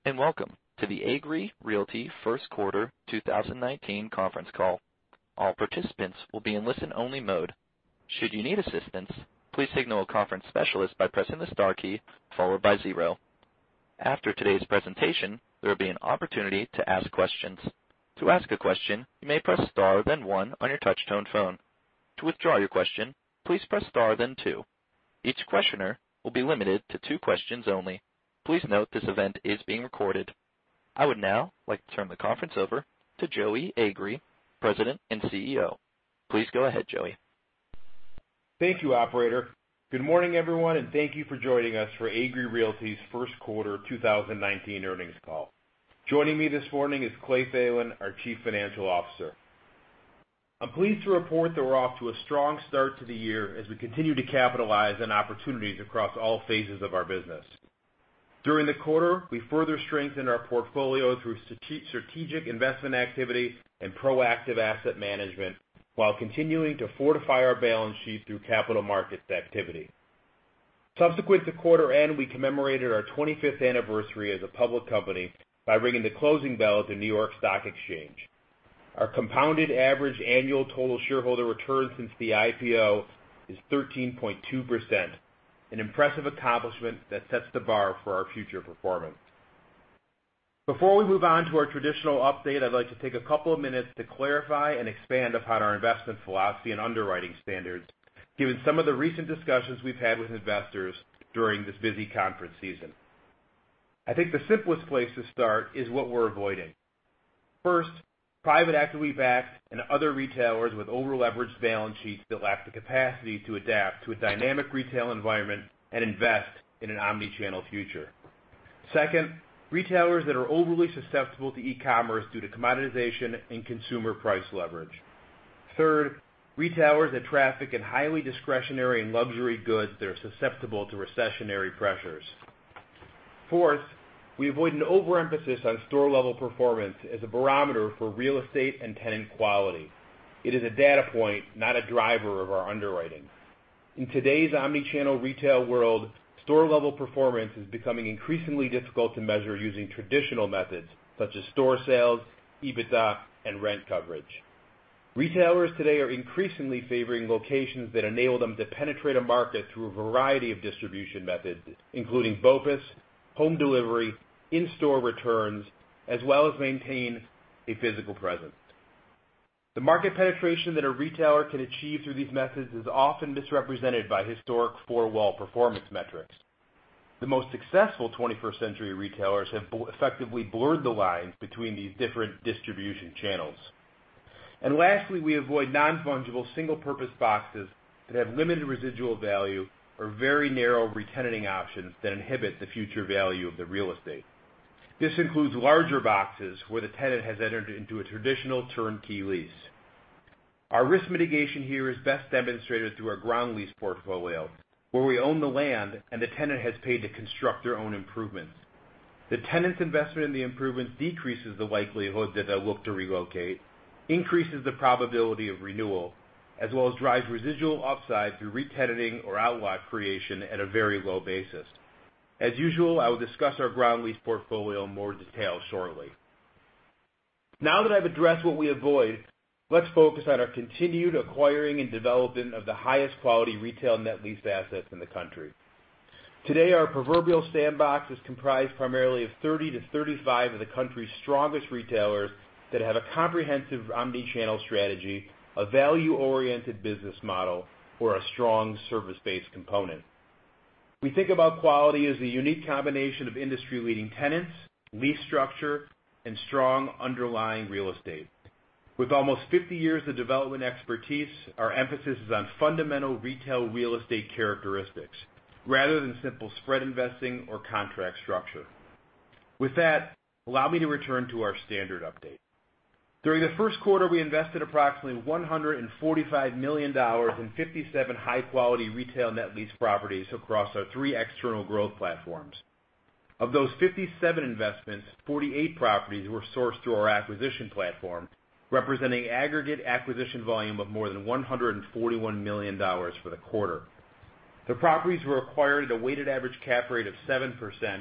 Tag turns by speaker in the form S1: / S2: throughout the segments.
S1: and welcome to the Agree Realty First Quarter 2019 conference call. All participants will be in listen-only mode. Should you need assistance, please signal a conference specialist by pressing the star key followed by 0. After today's presentation, there will be an opportunity to ask questions. To ask a question, you may press star then 1 on your touch-tone phone. To withdraw your question, please press star then 2. Each questioner will be limited to 2 questions only. Please note this event is being recorded. I would now like to turn the conference over to Joey Agree, President and CEO. Please go ahead, Joey.
S2: Thank you, operator. Good morning, everyone, and thank you for joining us for Agree Realty's First Quarter 2019 earnings call. Joining me this morning is Clay Thelen, our Chief Financial Officer. I'm pleased to report that we're off to a strong start to the year as we continue to capitalize on opportunities across all phases of our business. During the quarter, we further strengthened our portfolio through strategic investment activity and proactive asset management while continuing to fortify our balance sheet through capital markets activity. Subsequent to quarter end, we commemorated our 25th anniversary as a public company by ringing the closing bell at the New York Stock Exchange. Our compounded average annual total shareholder return since the IPO is 13.2%. An impressive accomplishment that sets the bar for our future performance. Before we move on to our traditional update, I'd like to take a couple of minutes to clarify and expand upon our investment philosophy and underwriting standards, given some of the recent discussions we've had with investors during this busy conference season. I think the simplest place to start is what we're avoiding. First, private equity-backed and other retailers with over-leveraged balance sheets that lack the capacity to adapt to a dynamic retail environment and invest in an omni-channel future. Second, retailers that are overly susceptible to e-commerce due to commoditization and consumer price leverage. Third, retailers that traffic in highly discretionary and luxury goods that are susceptible to recessionary pressures. Fourth, we avoid an overemphasis on store-level performance as a barometer for real estate and tenant quality. It is a data point, not a driver of our underwriting. In today's omni-channel retail world, store-level performance is becoming increasingly difficult to measure using traditional methods such as store sales, EBITDA, and rent coverage. Retailers today are increasingly favoring locations that enable them to penetrate a market through a variety of distribution methods, including BOPUS, home delivery, in-store returns, as well as maintain a physical presence. The market penetration that a retailer can achieve through these methods is often misrepresented by historic four-wall performance metrics. The most successful 21st century retailers have effectively blurred the lines between these different distribution channels. And lastly, we avoid non-fungible single-purpose boxes that have limited residual value or very narrow re-tenanting options that inhibit the future value of the real estate. This includes larger boxes where the tenant has entered into a traditional turnkey lease. Our risk mitigation here is best demonstrated through our ground lease portfolio, where we own the land and the tenant has paid to construct their own improvements. The tenant's investment in the improvements decreases the likelihood that they'll look to relocate, increases the probability of renewal, as well as drives residual upside through re-tenanting or outlot creation at a very low basis. As usual, I will discuss our ground lease portfolio in more detail shortly. Now that I've addressed what we avoid, let's focus on our continued acquiring and development of the highest quality retail net lease assets in the country. Today, our proverbial sandbox is comprised primarily of 30 to 35 of the country's strongest retailers that have a comprehensive omni-channel strategy, a value-oriented business model, or a strong service-based component. We think about quality as a unique combination of industry-leading tenants, lease structure, and strong underlying real estate. With almost 50 years of development expertise, our emphasis is on fundamental retail real estate characteristics, rather than simple spread investing or contract structure. With that, allow me to return to our standard update. During the first quarter, we invested approximately $145 million in 57 high-quality retail net lease properties across our 3 external growth platforms. Of those 57 investments, 48 properties were sourced through our acquisition platform, representing aggregate acquisition volume of more than $141 million for the quarter. The properties were acquired at a weighted average cap rate of 7%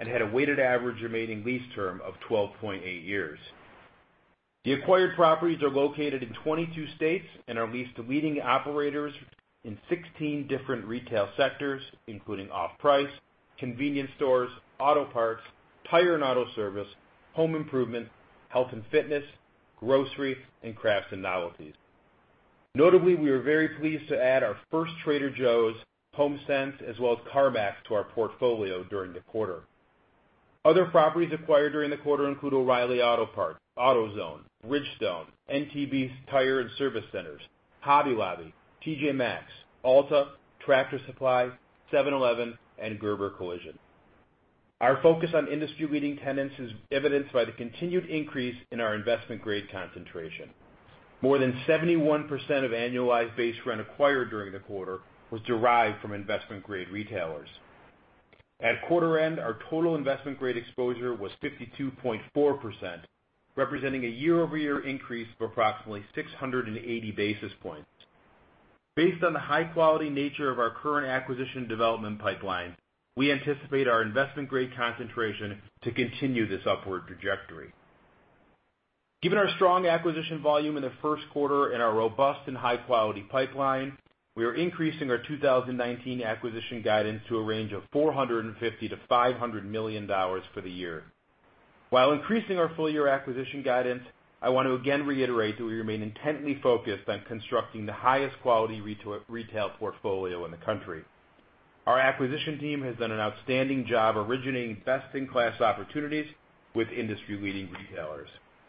S2: and had a weighted average remaining lease term of 12.8 years. The acquired properties are located in 22 states and are leased to leading operators in 16 different retail sectors, including off-price, convenience stores, auto parts, tire and auto service, home improvement, health and fitness, grocery, and crafts and novelties. Notably, we were very pleased to add our first Trader Joe's, HomeSense, as well as CarMax to our portfolio during the quarter. Other properties acquired during the quarter include O'Reilly Auto Parts, AutoZone, Bridgestone, NTB Tire and Service Centers, Hobby Lobby, TJ Maxx, Ulta, Tractor Supply, 7-Eleven, and Gerber Collision. Our focus on industry-leading tenants is evidenced by the continued increase in our investment-grade concentration. More than 71% of annualized base rent acquired during the quarter was derived from investment-grade retailers. At quarter end, our total investment-grade exposure was 52.4%, representing a year-over-year increase of approximately 680 basis points. Based on the high-quality nature of our current acquisition development pipeline, we anticipate our investment-grade concentration to continue this upward trajectory. Given our strong acquisition volume in the first quarter and our robust and high-quality pipeline, we are increasing our 2019 acquisition guidance to a range of $450 to $500 million for the year. While increasing our full-year acquisition guidance, I want to again reiterate that we remain intently focused on constructing the highest quality retail portfolio in the country. Our acquisition team has done an outstanding job originating best-in-class opportunities with industry-leading retailers.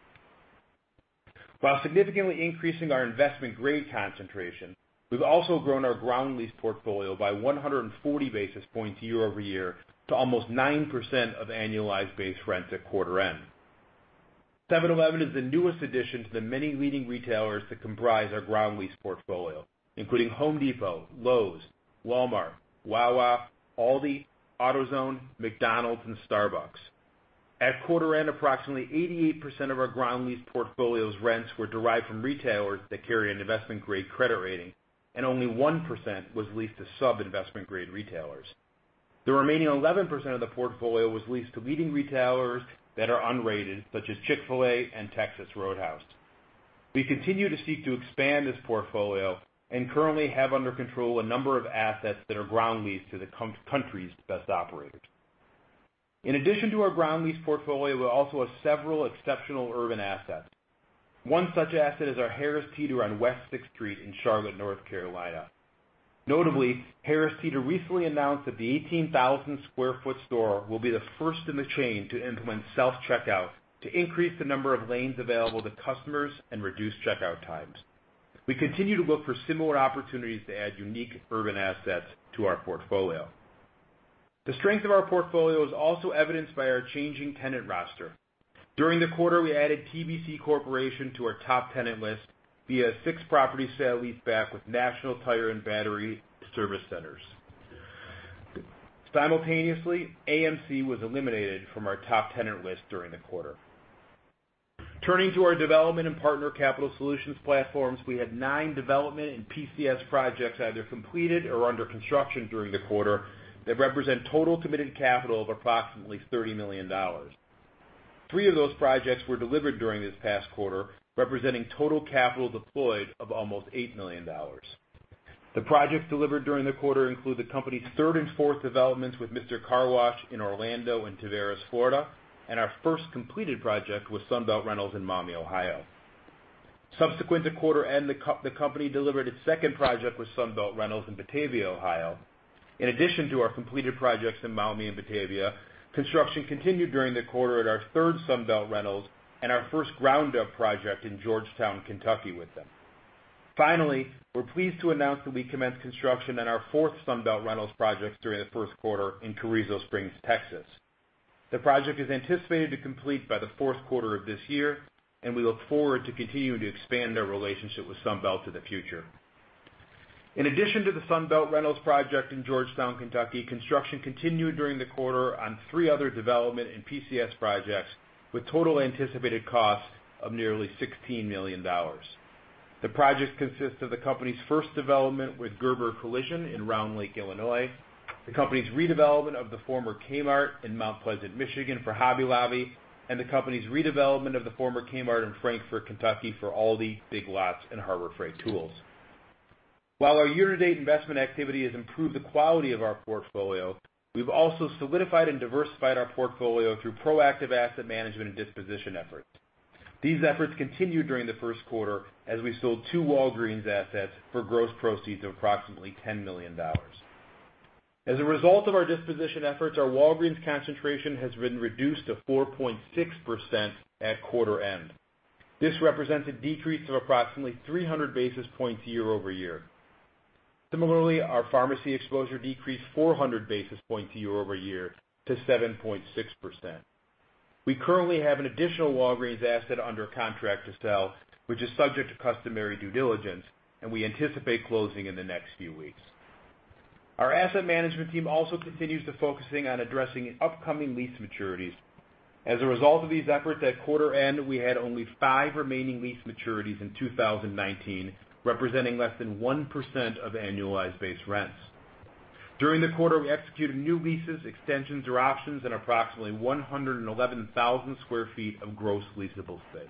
S2: While significantly increasing our investment-grade concentration, we've also grown our ground lease portfolio by 140 basis points year-over-year to almost 9% of annualized base rents at quarter end. 7-Eleven is the newest addition to the many leading retailers that comprise our ground lease portfolio, including Home Depot, Lowe's, Walmart, Wawa, Aldi, AutoZone, McDonald's, and Starbucks. At quarter end, approximately 88% of our ground lease portfolio's rents were derived from retailers that carry an investment-grade credit rating, and only 1% was leased to sub-investment grade retailers. The remaining 11% of the portfolio was leased to leading retailers that are unrated, such as Chick-fil-A and Texas Roadhouse. We continue to seek to expand this portfolio and currently have under control a number of assets that are ground leased to the country's best operators. In addition to our ground lease portfolio, we also have several exceptional urban assets. One such asset is our Harris Teeter on West 6th Street in Charlotte, North Carolina. Notably, Harris Teeter recently announced that the 18,000 square foot store will be the first in the chain to implement self-checkout to increase the number of lanes available to customers and reduce checkout times. We continue to look for similar opportunities to add unique urban assets to our portfolio. The strength of our portfolio is also evidenced by our changing tenant roster. During the quarter, we added TBC Corporation to our top tenant list via a 6-property sale-leaseback with National Tire and Battery Service Centers. Simultaneously, AMC was eliminated from our top tenant list during the quarter. Turning to our development and partner capital solutions platforms, we had 9 development and PCS projects either completed or under construction during the quarter that represent total committed capital of approximately $30 million. 3 of those projects were delivered during this past quarter, representing total capital deployed of almost $8 million. The projects delivered during the quarter include the company's 3rd and 4th developments with Mister Car Wash in Orlando and Tavares, Florida, and our first completed project with Sunbelt Rentals in Maumee, Ohio. Subsequent to quarter end, the company delivered its 2nd project with Sunbelt Rentals in Batavia, Ohio. In addition to our completed projects in Maumee and Batavia, construction continued during the quarter at our 3rd Sunbelt Rentals and our first ground-up project in Georgetown, Kentucky with them. Finally, we're pleased to announce that we commenced construction on our 4th Sunbelt Rentals project during the first quarter in Carrizo Springs, Texas. The project is anticipated to complete by the 4th quarter of this year, and we look forward to continuing to expand our relationship with Sunbelt to the future. In addition to the Sunbelt Rentals project in Georgetown, Kentucky, construction continued during the quarter on 3 other development and PCS projects with total anticipated costs of nearly $16 million. The projects consist of the company's first development with Gerber Collision in Round Lake, Illinois, the company's redevelopment of the former Kmart in Mount Pleasant, Michigan for Hobby Lobby, and the company's redevelopment of the former Kmart in Frankfort, Kentucky for Aldi, Big Lots, and Harbor Freight Tools. While our year-to-date investment activity has improved the quality of our portfolio, we've also solidified and diversified our portfolio through proactive asset management and disposition efforts. These efforts continued during the first quarter as we sold 2 Walgreens assets for gross proceeds of approximately $10 million. As a result of our disposition efforts, our Walgreens concentration has been reduced to 4.6% at quarter end. This represents a decrease of approximately 300 basis points year-over-year. Similarly, our pharmacy exposure decreased 400 basis points year-over-year to 7.6%. We currently have an additional Walgreens asset under contract to sell, which is subject to customary due diligence, and we anticipate closing in the next few weeks. Our asset management team also continues to focusing on addressing upcoming lease maturities. As a result of these efforts, at quarter end, we had only 5 remaining lease maturities in 2019, representing less than 1% of annualized base rents. During the quarter, we executed new leases, extensions, or options on approximately 111,000 square feet of gross leasable space.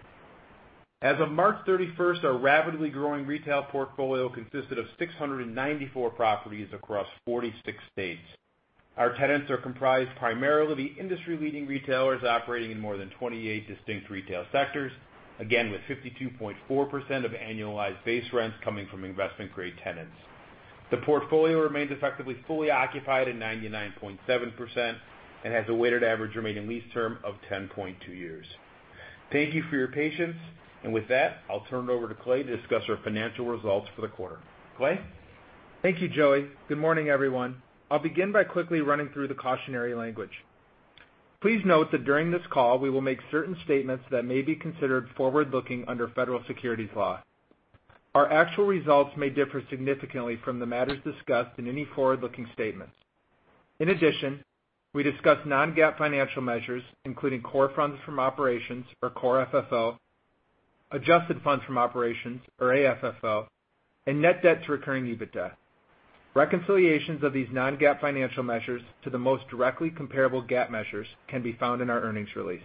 S2: As of March 31st, our rapidly growing retail portfolio consisted of 694 properties across 46 states. Our tenants are comprised primarily of the industry-leading retailers operating in more than 28 distinct retail sectors, again with 52.4% of annualized base rents coming from investment-grade tenants. The portfolio remains effectively fully occupied at 99.7% and has a weighted average remaining lease term of 10.2 years. Thank you for your patience. And with that, I'll turn it over to Clay to discuss our financial results for the quarter. Clay?
S3: Thank you, Joey. Good morning, everyone. I'll begin by quickly running through the cautionary language. Please note that during this call, we will make certain statements that may be considered forward-looking under federal securities law. Our actual results may differ significantly from the matters discussed in any forward-looking statements. In addition, we discuss non-GAAP financial measures, including core funds from operations, or core FFO, adjusted funds from operations, or AFFO, and net debt to recurring EBITDA. Reconciliations of these non-GAAP financial measures to the most directly comparable GAAP measures can be found in our earnings release.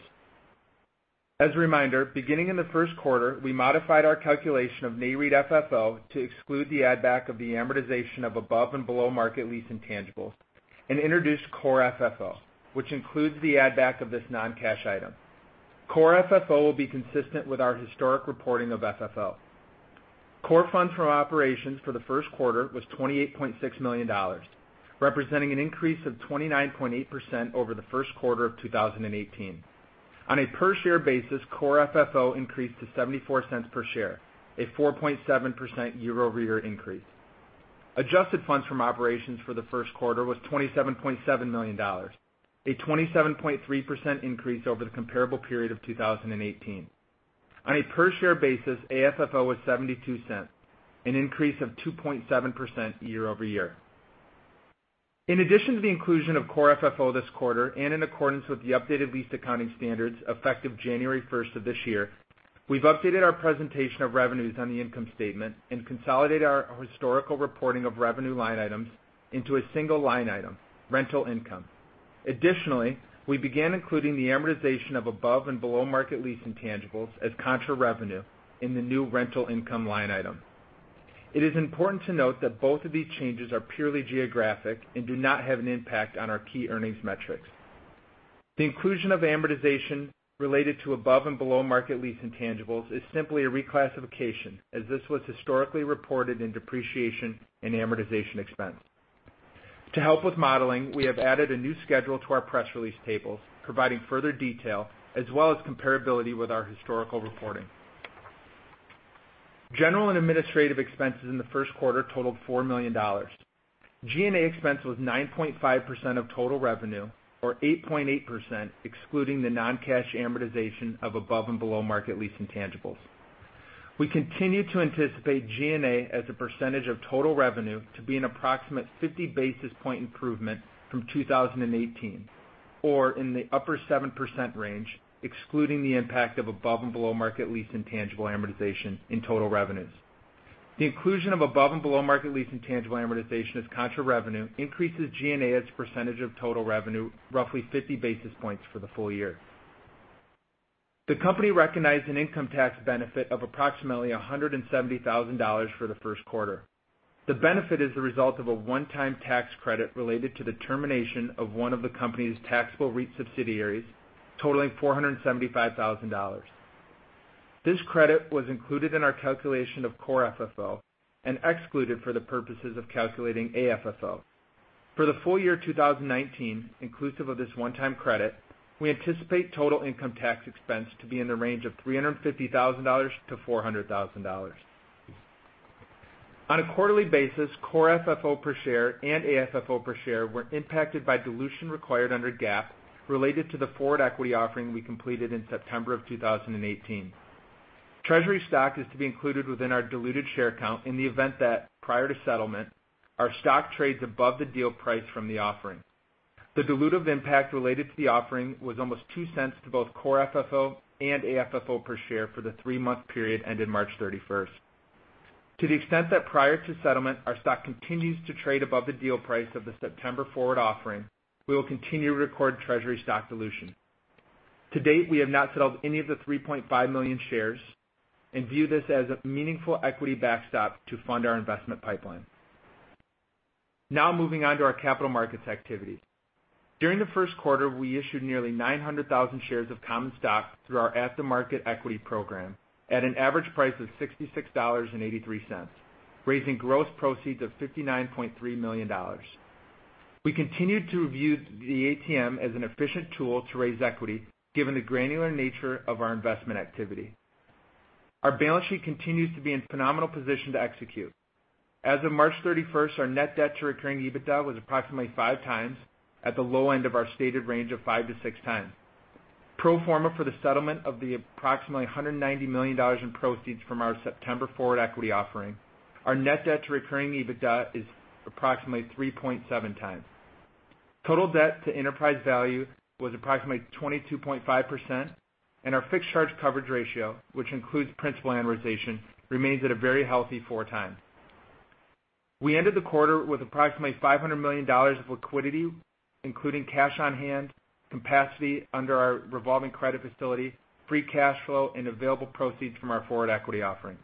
S3: As a reminder, beginning in the first quarter, we modified our calculation of NAREIT FFO to exclude the add-back of the amortization of above and below market lease intangibles and introduced core FFO, which includes the add-back of this non-cash item. Core FFO will be consistent with our historic reporting of FFO. Core funds from operations for the first quarter was $28.6 million, representing an increase of 29.8% over the first quarter of 2018. On a per-share basis, core FFO increased to 74 cents per share, a 4.7% year-over-year increase. Adjusted funds from operations for the first quarter was $27.7 million, a 27.3% increase over the comparable period of 2018. On a per-share basis, AFFO was 72 cents, an increase of 2.7% year-over-year. In addition to the inclusion of core FFO this quarter, and in accordance with the updated lease accounting standards effective January 1st of this year, we've updated our presentation of revenues on the income statement and consolidated our historical reporting of revenue line items into a single line item, rental income. Additionally, we began including the amortization of above and below market lease intangibles as contra revenue in the new rental income line item. It is important to note that both of these changes are purely geographic and do not have an impact on our key earnings metrics. The inclusion of amortization related to above and below market lease intangibles is simply a reclassification, as this was historically reported in depreciation and amortization expense. To help with modeling, we have added a new schedule to our press release tables, providing further detail as well as comparability with our historical reporting. General and administrative expenses in the first quarter totaled $4 million. G&A expense was 9.5% of total revenue, or 8.8% excluding the non-cash amortization of above and below market lease intangibles. We continue to anticipate G&A as a percentage of total revenue to be an approximate 50 basis point improvement from 2018, or in the upper 7% range, excluding the impact of above and below market lease intangible amortization in total revenues. The The inclusion of above and below market lease intangible amortization as contra revenue increases G&A as a percentage of total revenue roughly 50 basis points for the full year. The company recognized an income tax benefit of approximately $170,000 for the first quarter. The benefit is the result of a one-time tax credit related to the termination of one of the company's taxable REIT subsidiaries, totaling $475,000. This credit was included in our calculation of core FFO and excluded for the purposes of calculating AFFO. For the full year 2019, inclusive of this one-time credit, we anticipate total income tax expense to be in the range of $350,000 to $400,000. On a quarterly basis, core FFO per share and AFFO per share were impacted by dilution required under GAAP related to the forward equity offering we completed in September of 2018. Treasury stock is to be included within our diluted share count in the event that, prior to settlement, our stock trades above the deal price from the offering. The dilutive impact related to the offering was almost $0.02 to both core FFO and AFFO per share for the 3-month period ended March 31st. To the extent that prior to settlement our stock continues to trade above the deal price of the September forward offering, we will continue to record treasury stock dilution. To date, we have not settled any of the 3.5 million shares and view this as a meaningful equity backstop to fund our investment pipeline. Now moving on to our capital markets activities. During the first quarter, we issued nearly 900,000 shares of common stock through our at-the-market equity program at an average price of $66.83, raising gross proceeds of $59.3 million. We continued to view the ATM as an efficient tool to raise equity given the granular nature of our investment activity. Our balance sheet continues to be in phenomenal position to execute. As of March 31st, our net debt to recurring EBITDA was approximately 5 times at the low end of our stated range of 5 to 6 times. Pro forma for the settlement of the approximately $190 million in proceeds from our September forward equity offering, our net debt to recurring EBITDA is approximately 3.7 times. Total debt to enterprise value was approximately 22.5%, and our fixed charge coverage ratio, which includes principal amortization, remains at a very healthy 4 times. We ended the quarter with approximately $500 million of liquidity, including cash on hand, capacity under our revolving credit facility, free cash flow, and available proceeds from our forward equity offering.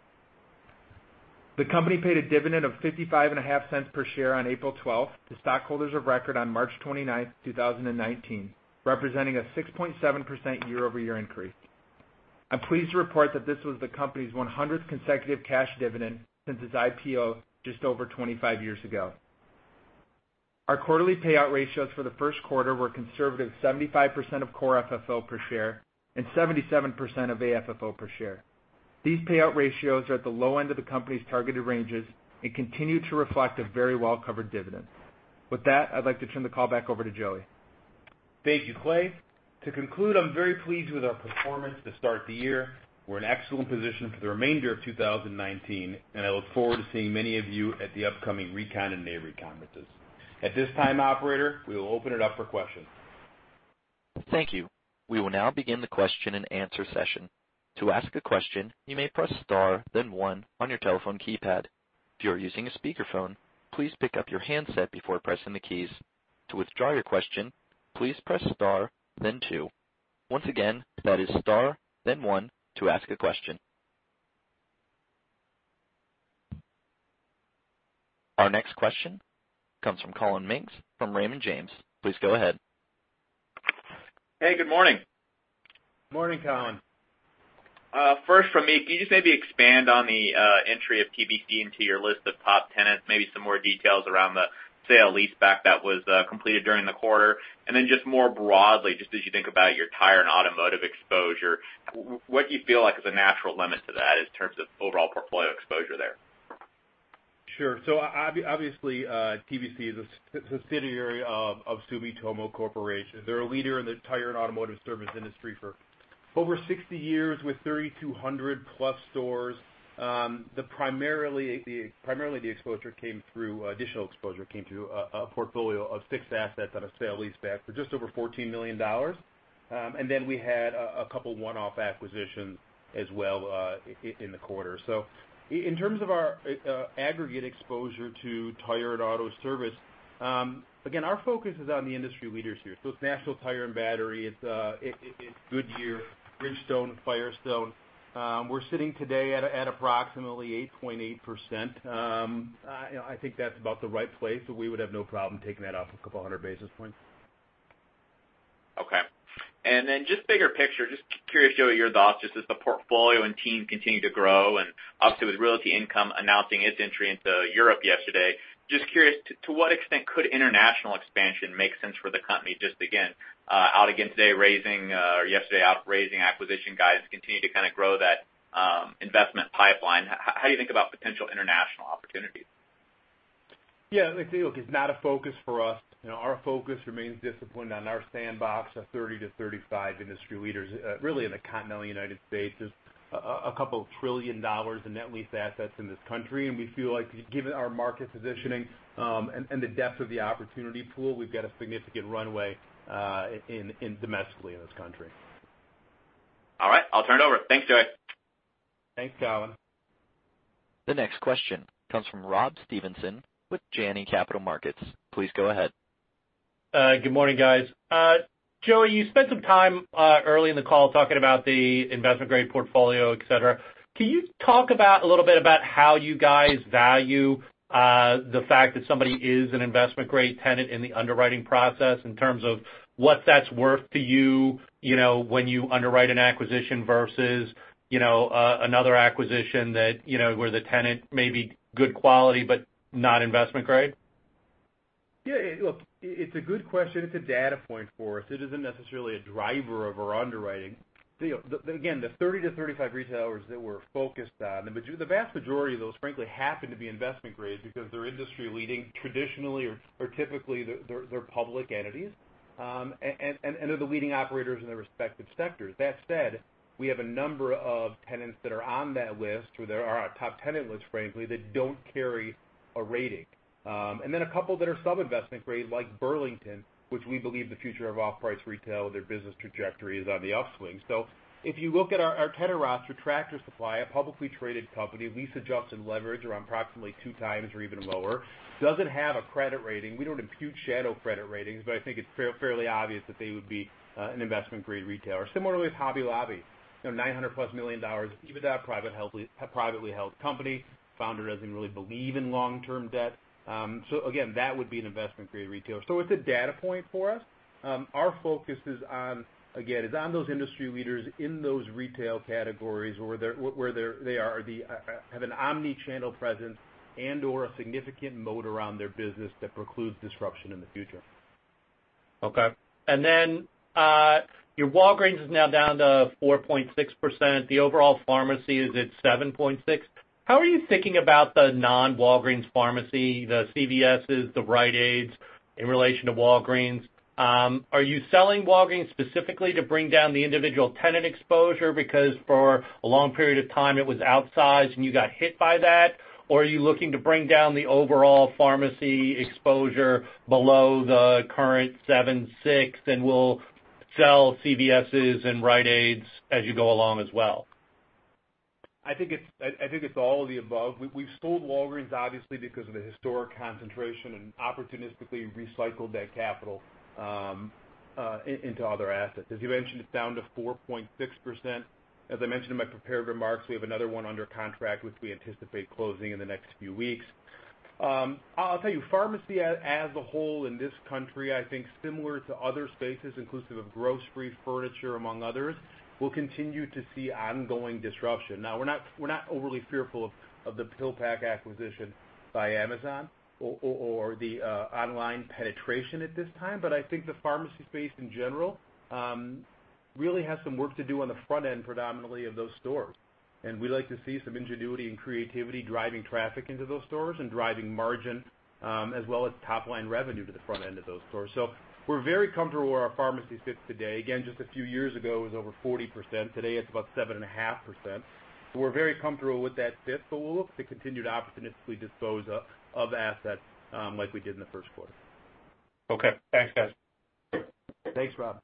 S3: The company paid a dividend of 55.5 cents per share on April 12th to stockholders of record on March 29th, 2019, representing a 6.7% year-over-year increase. I'm pleased to report that this was the company's 100th consecutive cash dividend since its IPO just over 25 years ago. Our quarterly payout ratios for the first quarter were conservative 75% of core FFO per share and 77% of AFFO per share. These payout ratios are at the low end of the company's targeted ranges and continue to reflect a very well-covered dividend. With that, I'd like to turn the call back over to Joey.
S2: Thank you, Clay. To conclude, I'm very pleased with our performance to start the year. We're in excellent position for the remainder of 2019, and I look forward to seeing many of you at the upcoming RECon and NAREIT conferences. At this time, operator, we will open it up for questions.
S1: Thank you. We will now begin the question and answer session. To ask a question, you may press star, then 1 on your telephone keypad. If you are using a speakerphone, please pick up your handset before pressing the keys. To withdraw your question, please press star, then 2. Once again, that is star, then 1 to ask a question. Our next question comes from Collin Mings from Raymond James. Please go ahead.
S4: Hey, good morning.
S2: Morning, Collin.
S4: First from me, can you just maybe expand on the entry of TBC into your list of top tenants, maybe some more details around the sale leaseback that was completed during the quarter, and then just more broadly, just as you think about your tire and automotive exposure, what do you feel like is a natural limit to that in terms of overall portfolio exposure there?
S2: Sure. So obviously, TBC is a subsidiary of Sumitomo Corporation. They're a leader in the tire and automotive service industry for over 60 years with 3,200 plus stores. Primarily the exposure came through additional exposure came through a portfolio of 6 assets on a sale leaseback for just over $14 million, and then we had a couple one-off acquisitions as well in the quarter. So In terms of our aggregate exposure to tire and auto service, again, our focus is on the industry leaders here. So it's National Tire and Battery, it's Goodyear, Bridgestone, Firestone. We're sitting today at approximately 8.8%. I think that's about the right place, so we would have no problem taking that up a couple hundred basis points.
S4: Okay. And then just bigger picture, just curious, Joey, your thoughts, just as the portfolio and team continue to grow, and obviously with Realty Income announcing its entry into Europe yesterday, just curious, to what extent could international expansion make sense for the company? Just again, out again today yesterday out raising acquisition guidance, continue to kind of grow that investment pipeline. How do you think about potential international opportunities?
S2: Yeah, look, it's not a focus for us. Our focus remains disciplined on our sandbox of 30 to 35 industry leaders, really in the continental United States. There's a couple $1 trillion in net lease assets in this country, and we feel like given our market positioning and the depth of the opportunity pool, we've got a significant runway domestically in this country.
S4: All right, I'll turn it over. Thanks, Joey.
S2: Thanks, Colin.
S1: The next question comes from Rob Stevenson with Janney Capital Markets. Please go ahead.
S5: Good morning, guys. Joey, you spent some time early in the call talking about the investment-grade portfolio, et cetera. Can you talk a little bit about how you guys value the fact that somebody is an investment-grade tenant in the underwriting process in terms of what that's worth to you, when you underwrite an acquisition versus, another acquisition that, where the tenant may be good quality but not investment grade?
S2: Yeah, look, it's a good question. It's a data point for us. It isn't necessarily a driver of our underwriting. Again, the 30 to 35 retailers that we're focused on, the vast majority of those, frankly, happen to be investment grade because they're industry leading traditionally or typically they're public entities, and they're the leading operators in their respective sectors. That said, we have a number of tenants that are on that list, or there are our top tenant list, frankly, that don't carry a rating. And then a couple that are sub-investment grade, like Burlington, which we believe the future of off-price retail, their business trajectory is on the upswing. So if you look at our tenant roster, Tractor Supply, a publicly traded company, lease-adjusted leverage around approximately 2 times or even lower, doesn't have a credit rating. We don't impute shadow credit ratings, but I think it's fairly obvious that they would be an investment-grade retailer. Similarly with Hobby Lobby, $900+ million EBITDA, privately held company. Founder doesn't really believe in long-term debt. So again, that would be an investment-grade retailer. So it's a data point for us. Our focus is on those industry leaders in those retail categories where they have an omni-channel presence and/or a significant moat around their business that precludes disruption in the future.
S5: Okay. And then your Walgreens is now down to 4.6%. The overall pharmacy is at 7.6%. How are you thinking about the non-Walgreens pharmacy, the CVS's, the Rite Aids, in relation to Walgreens? Are you selling Walgreens specifically to bring down the individual tenant exposure because for a long period of time it was outsized and you got hit by that? Or are you looking to bring down the overall pharmacy exposure below the current 7.6 and will sell CVS's and Rite Aids as you go along as well?
S2: I think it's all of the above. We've sold Walgreens obviously because of the historic concentration and opportunistically recycled that capital into other assets. As you mentioned, it's down to 4.6%. As I mentioned in my prepared remarks, we have another one under contract which we anticipate closing in the next few weeks. I'll tell you, pharmacy as a whole in this country, I think similar to other spaces, inclusive of grocery, furniture, among others, will continue to see ongoing disruption. Now, we're not overly fearful of the PillPack acquisition by Amazon or the online penetration at this time, but I think the pharmacy space in general really has some work to do on the front end predominantly of those stores. And we like to see some ingenuity and creativity driving traffic into those stores and driving margin as well as top-line revenue to the front end of those stores. So we're very comfortable where our pharmacy sits today. Again, just a few years ago, it was over 40%. Today, it's about 7.5%. So we're very comfortable with that fit, but we'll look to continue to opportunistically dispose of assets like we did in the first quarter.
S5: Okay. Thanks, guys.
S2: Thanks, Rob.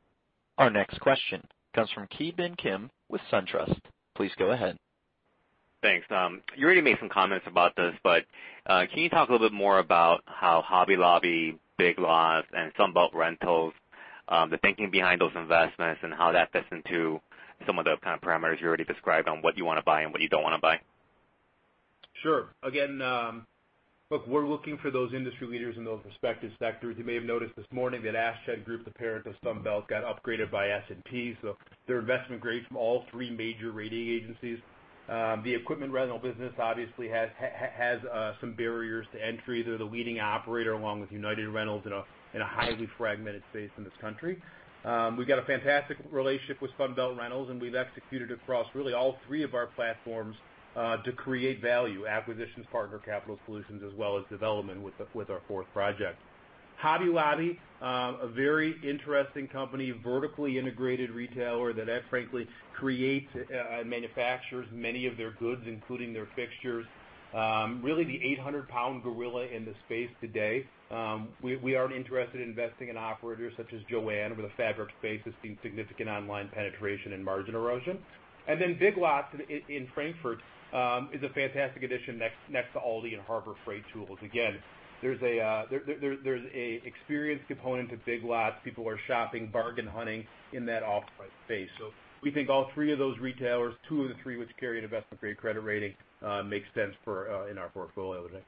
S1: Our next question comes from Ki Bin Kim with SunTrust. Please go ahead.
S6: Thanks. You already made some comments about this, but can you talk a little bit more about how Hobby Lobby, Big Lots, and Sunbelt Rentals, the thinking behind those investments and how that fits into some of the kind of parameters you already described on what you want to buy and what you don't want to buy?
S2: Sure. Again, look, we're looking for those industry leaders in those respective sectors. You may have noticed this morning that Ashtead Group, the parent of Sunbelt, got upgraded by S&P, so they're investment grade from all three major rating agencies. The equipment rental business obviously has some barriers to entry. They're the leading operator along with United Rentals in a highly fragmented space in this country. We've got a fantastic relationship with Sunbelt Rentals, and we've executed across really all three of our platforms to create value, acquisitions, partner capital solutions, as well as development with our fourth project. Hobby Lobby, a very interesting company, vertically integrated retailer that frankly creates and manufactures many of their goods, including their fixtures. Really the 800-pound gorilla in the space today. We aren't interested in investing in operators such as JOANN, where the fabric space has seen significant online penetration and margin erosion. And then Big Lots in Frankfort is a fantastic addition next to Aldi and Harbor Freight Tools. Again, there's a experience component to Big Lots. People are shopping, bargain hunting in that off-price space. So we think all three of those retailers, two of the three which carry an investment-grade credit rating, make sense in our portfolio today.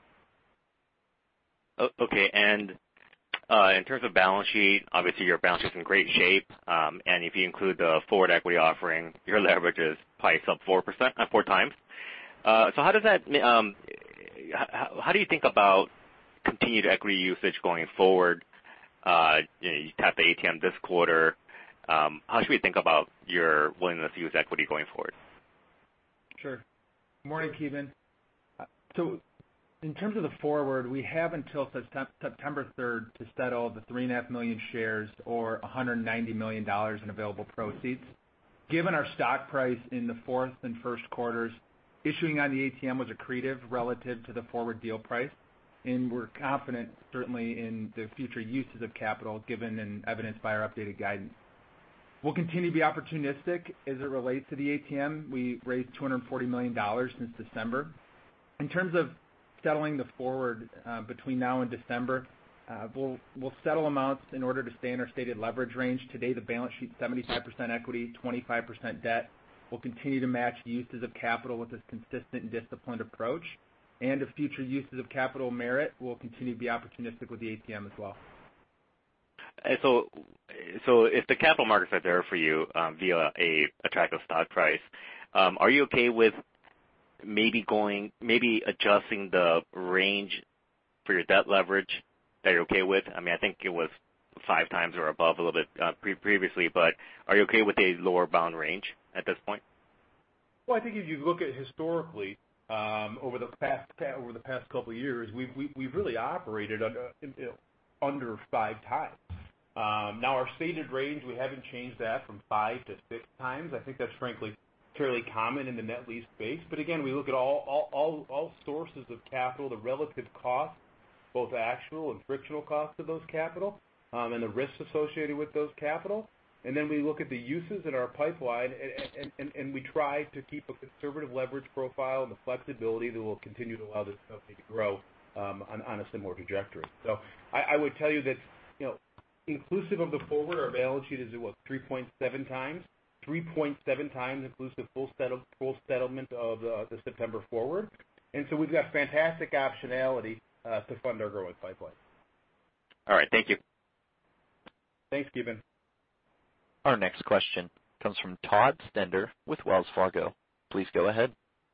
S6: Okay, and in terms of balance sheet, obviously your balance sheet is in great shape, and if you include the forward equity offering, your leverage is probably sub 4 times. So how does that? How do you think about continued equity usage going forward? You tapped the ATM this quarter. How should we think about your willingness to use equity going forward?
S3: Sure. Good morning, Ki Bin. So in terms of the forward, we have until September 3rd to settle the 3.5 million shares or $190 million in available proceeds. Given our stock price in the fourth and first quarters, issuing on the ATM was accretive relative to the forward deal price, and we're confident certainly in the future uses of capital given and evidenced by our updated guidance. We'll continue to be opportunistic as it relates to the ATM. We raised $240 million since December. In terms of settling the forward between now and December, we'll settle amounts in order to stay in our stated leverage range. Today, the balance sheet 75% equity, 25% debt. We'll continue to match uses of capital with this consistent and disciplined approach. And if future uses of capital merit, we'll continue to be opportunistic with the ATM as well.
S6: And so if the capital markets are there for you via a attractive stock price, are you okay with maybe adjusting the range for your debt leverage that you're okay with? I mean, I think it was 5 times or above a little bit previously, but are you okay with a lower bound range at this point?
S2: Well, I think if you look at historically over the past couple of years, we've really operated under 5 times. Now our stated range, we haven't changed that from 5 to 6 times. I think that's frankly fairly common in the net lease space. But again, we look at all sources of capital, the relative cost, both actual and frictional costs of those capital, and the risks associated with those capital. And then we look at the uses in our pipeline, and we try to keep a conservative leverage profile and the flexibility that will continue to allow this company to grow on a similar trajectory. So I would tell you that, inclusive of the forward, our balance sheet is at 3.7 times. 3.7 times inclusive full settlement of the September forward. And so we've got fantastic optionality to fund our growing pipeline.
S6: All right, thank you.
S2: Thanks, Ki Bin.
S1: Our next question comes from Todd Stender with Wells Fargo. Please go ahead.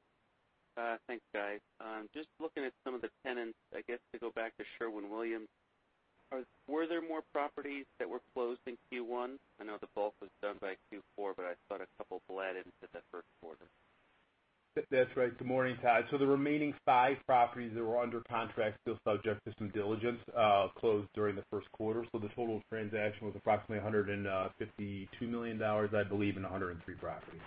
S7: Thanks, guys. Just looking at some of the tenants, I guess to go back to Sherwin-Williams, were there more properties that were closed in Q1? I know the bulk was done by Q4, but I thought a couple bled into the first quarter.
S2: That's right. Good morning, Todd. So the remaining 5 properties that were under contract, still subject to some diligence, closed during the first quarter. So the total transaction was approximately $152 million, I believe, in 103 properties.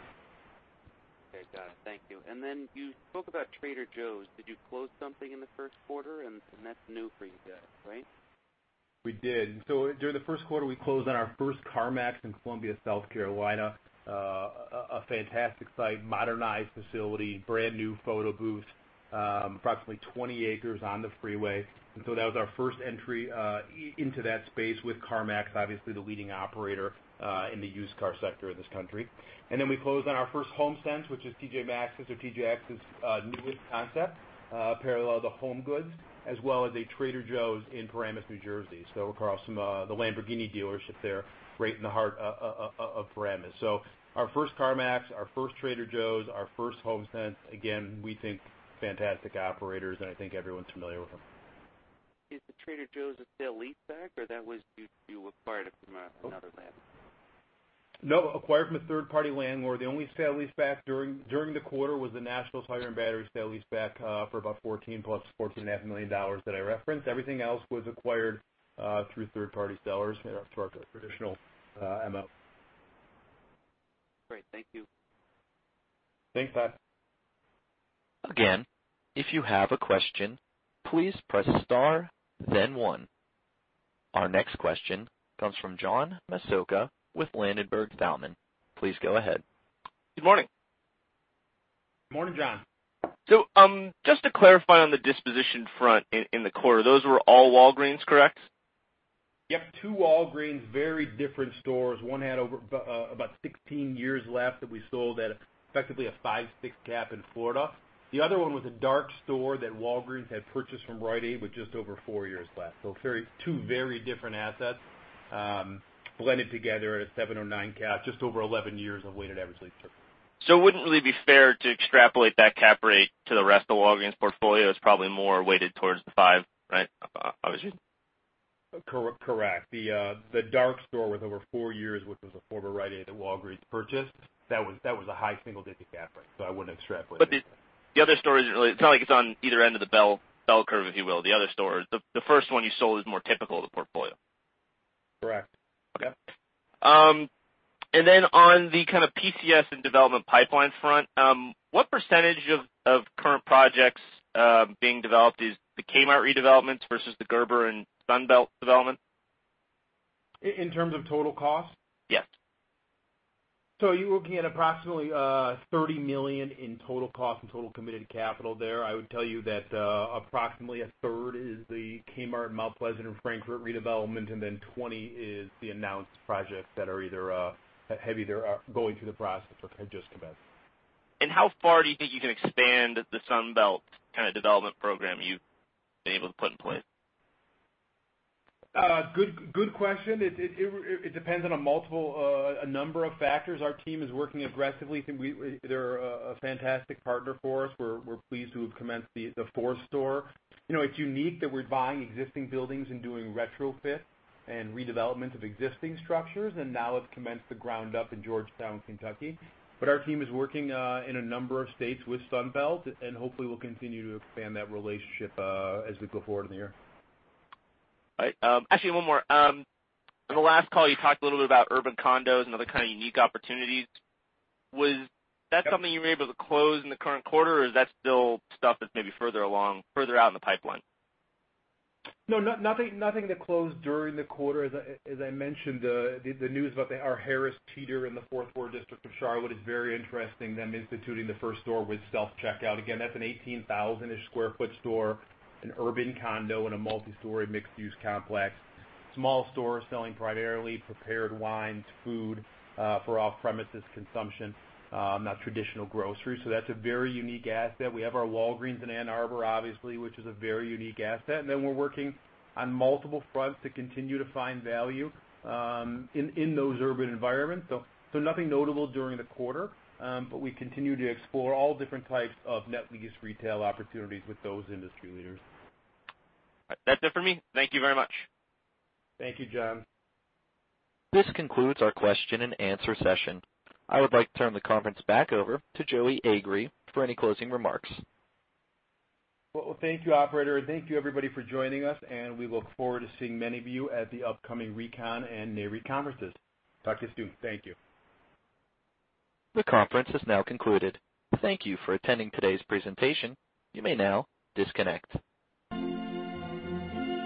S7: Okay, got it. Thank you. And then you spoke about Trader Joe's. Did you close something in the first quarter? And that's new for you guys, right?
S2: We did. So during the first quarter, we closed on our first CarMax in Columbia, South Carolina. a fantastic site, modernized facility, brand new photo booth, approximately 20 acres on the freeway. And so that was our first entry into that space with CarMax, obviously the leading operator in the used car sector in this country. And then we closed on our first HomeSense, which is TJ Maxx's or TJX's newest concept, parallel to HomeGoods, as well as a Trader Joe's in Paramus, New Jersey. So across from the Lamborghini dealership there, right in the heart of Paramus. So our first CarMax, our first Trader Joe's, our first HomeSense, again, we think fantastic operators, and I think everyone's familiar with them.
S7: Is the Trader Joe's a sale leaseback, or that was you acquired it from another land?
S2: No, acquired from a third-party landlord. The only sale leaseback during the quarter was the National Tire and Battery sale leaseback for about $14.5 million that I referenced. Everything else was acquired through through our traditional MO.
S7: Great, thank you.
S2: Thanks, Todd.
S1: Again, if you have a question, please press star, then 1. Our next question comes from John Massocca with Ladenburg Thalmann. Please go ahead.
S8: Good morning.
S2: Good morning, John.
S8: So just to clarify on the disposition front in the quarter, those were all Walgreens, correct?
S2: Yep, 2 Walgreens, very different stores. One had over about 16 years left that we sold at effectively a 5.6 cap in Florida. The other one was a dark store that Walgreens had purchased from Rite Aid with just over 4 years left. So 2 very different assets blended together at a 7.09 cap, just over 11 years of weighted average lease term.
S8: So it wouldn't really be fair to extrapolate that cap rate to the rest of the Walgreens portfolio. It's probably more weighted towards the 5, right? Obviously.
S2: Correct. The dark store with over 4 years, which was a former Rite Aid that Walgreens purchased, that was a high single-digit cap rate, so I wouldn't extrapolate.
S8: But the other store isn't really. It's not like it's on either end of the bell curve, if you will. The other store, the first one you sold is more typical of the portfolio.
S2: Correct.
S8: Okay. Yep. And then on the kind of PCS and development pipeline front, what percentage of current projects being developed is the Kmart redevelopments versus the Gerber and Sunbelt development?
S2: In terms of total cost?
S8: Yes.
S2: So you're looking at approximately $30 million in total cost and total committed capital there. I would tell you that approximately a third is the Kmart, Mount Pleasant, and Frankfurt redevelopment, and then 20 is the announced projects that are either going through the process or have just commenced.
S8: And how far do you think you can expand the Sunbelt kind of development program you've been able to put in place?
S2: Good question. It depends on a number of factors. Our team is working aggressively. They're a fantastic partner for us. We're pleased to have commenced the 4th store. You know, it's unique that we're buying existing buildings and doing retrofit and redevelopment of existing structures, and now have commenced the ground up in Georgetown, Kentucky. But our team is working in a number of states with Sunbelt, and hopefully we'll continue to expand that relationship as we go forward in the year.
S8: All right. Actually, one more. On the last call, you talked a little bit about urban condos and other kind of unique opportunities. Was that something you were able to close in the current quarter, or is that still stuff that's maybe further out in the pipeline?
S2: No, nothing that closed during the quarter. As I mentioned, the news about our Harris Teeter in the 4th Ward District of Charlotte is very interesting. Them instituting the first store with self-checkout. Again, that's an 18,000-ish square foot store, an urban condo and a multi-story mixed-use complex. Small store selling primarily prepared wines, food for off-premises consumption, not traditional grocery. So that's a very unique asset. We have our Walgreens in Ann Arbor, obviously, which is a very unique asset. And then we're working on multiple fronts to continue to find value in those urban environments. So nothing notable during the quarter, but we continue to explore all different types of net lease retail opportunities with those industry leaders.
S8: All right, that's it for me. Thank you very much.
S2: Thank you, John.
S1: This concludes our question and answer session. I would like to turn the conference back over to Joey Agree for any closing remarks.
S2: Well, thank you, operator, and thank you, everybody, for joining us, and we look forward to seeing many of you at the upcoming Recon and NAREIT conferences. Talk to you soon. Thank you.
S1: The conference is now concluded. Thank you for attending today's presentation. You may now disconnect.